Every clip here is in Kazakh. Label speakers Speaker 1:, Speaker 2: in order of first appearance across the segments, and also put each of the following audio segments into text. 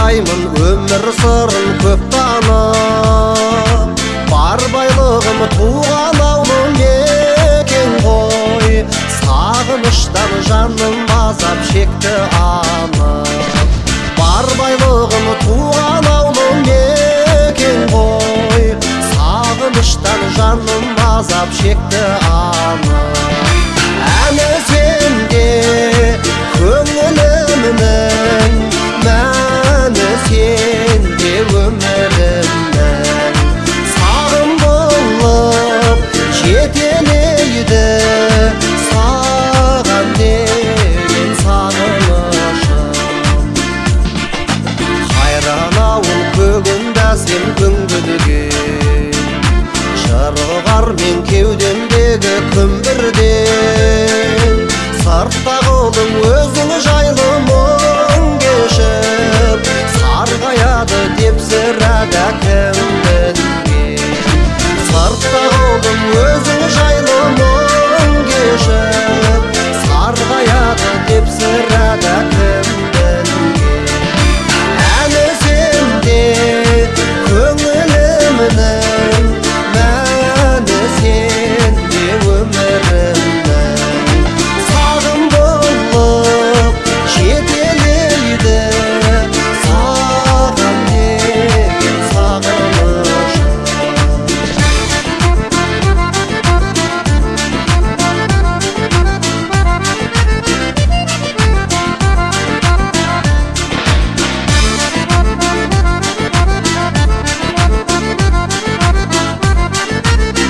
Speaker 1: сұраймын өмір сырын көп танып. Бар байлығым туған ауылым екен ғой, сағыныштан жаным азап шекті анық. Бар байлығым туған ауылым екен ғой, сағыныштан жаным азап шекті анық. Әні сенде көңілімнің, мәні сенде өмірімнің. Сағым болып жетелейді саған деген сағынышым. Қайран ауыл көгінде сен күңгідген, жырғар мен кеудемдегі күмбірден. Сыртта қолың өзің жайлы мұң кешіп, сарғаяды деп сірәді кім білген. Сыртта қолың өзің жайлы мұң кешіп, сарғаяды деп сірәді кім білген. Әні сенде көңілімнің, мәні сенде өмірімнің. Сағым болып жетелейді саған деген сағынышым.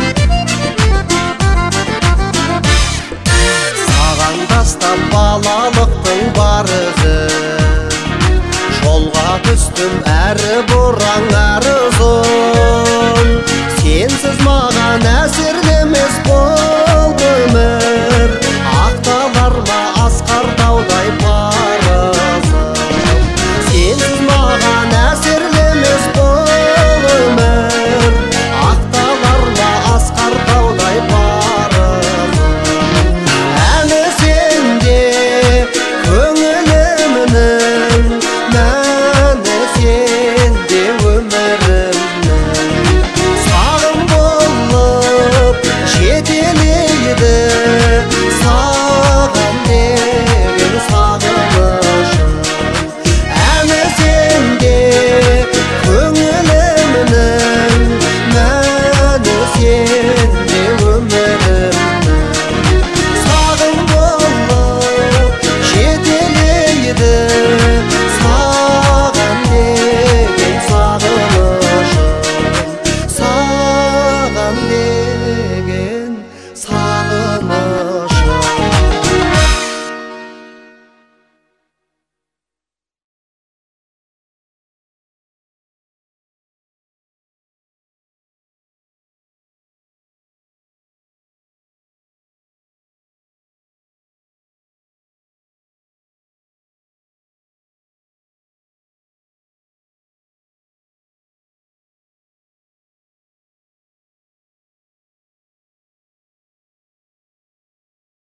Speaker 1: Саған тастап балалы